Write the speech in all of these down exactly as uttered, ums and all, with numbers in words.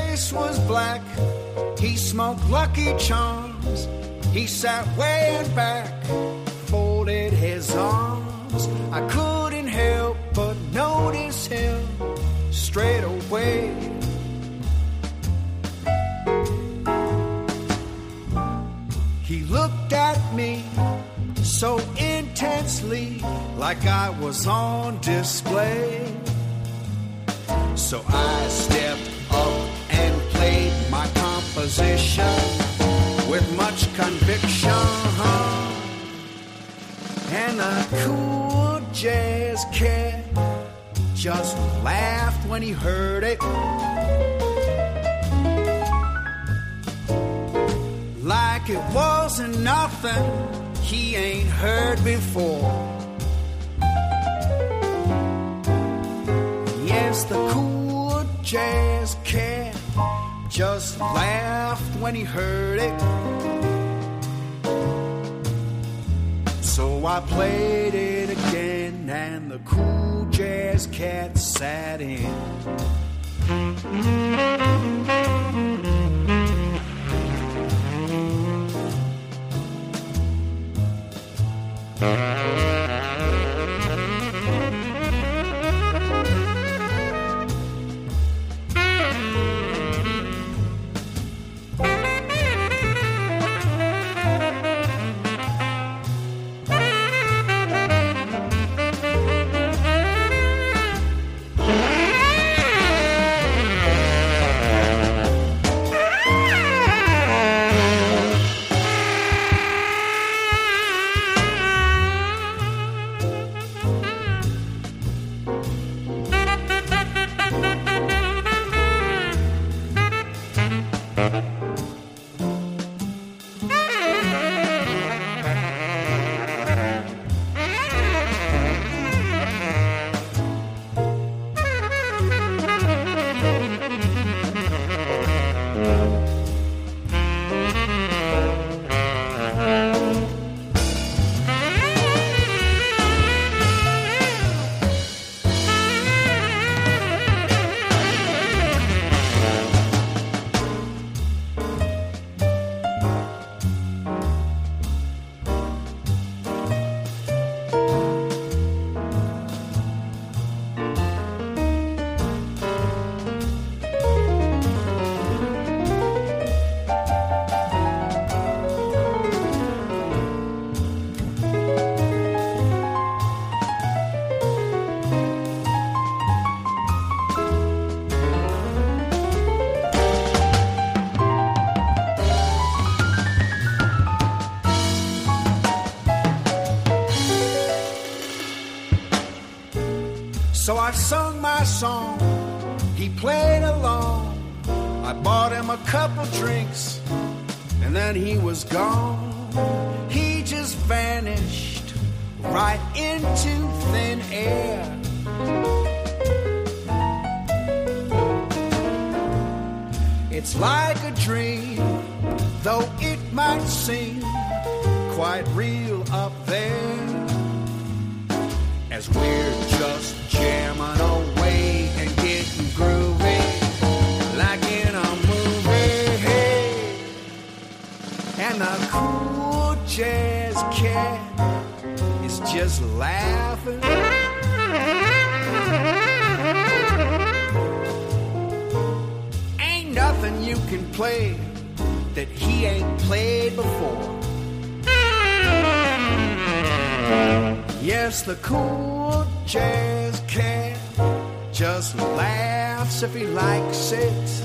face was black. He smoked Lucky Charms. He sat way back, folded his arms. I couldn't help but notice him straight away. He looked at me so intensely, like I was on display. So I stepped up and played my composition with much conviction. And the cool jazz cat just laughed when he heard it, like it wasn't nothing he ain't heard before. Yes, the cool jazz cat just laughed when he heard it. So I played it again, and the cool jazz cat sat in. So I sung my song, he played along. I bought him a couple drinks, and then he was gone. He just vanished right into thin air. It's like a dream, though it might seem quite real up there, as we're just jamming away and getting groovy like in a movie. And the cool jazz cat is just laughing. Ain't nothing you can play that he ain't played before. Yes, the cool jazz cat just laughs if he likes it.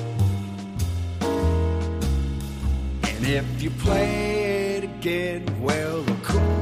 And if you play it again, well, the cool